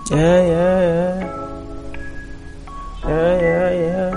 Yeah, yeah, yeah. Yeah, yeah, yeah.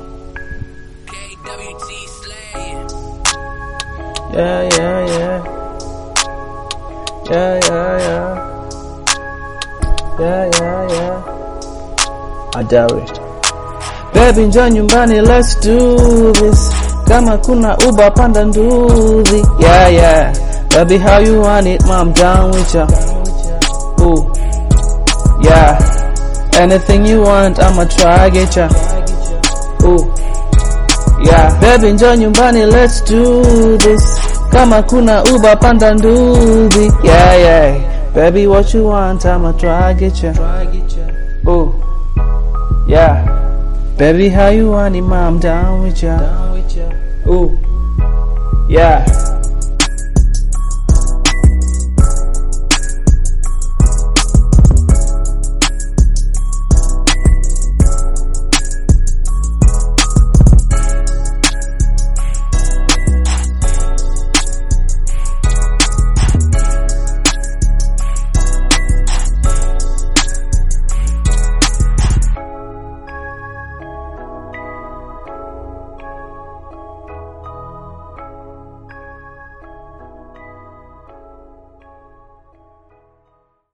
KWT Slay. Yeah, yeah, yeah. Yeah, yeah, yeah. Yeah, yeah, yeah. Adawe. Baby njoo nyumbani, let's do this. Kama kuna Uber panda nduthi. Yeah, yeah. Baby how you want it, mom down with ya. Ooh. Yeah. Anything you want, I'ma try get ya. Ooh. Yeah. Baby njoo nyumbani, let's do this. Kama kuna Uber panda nduthi. Yeah, yeah. Baby what you want, I'ma try get ya. Ooh. Yeah. Baby how you want it, mom down with ya. Ooh. Yeah.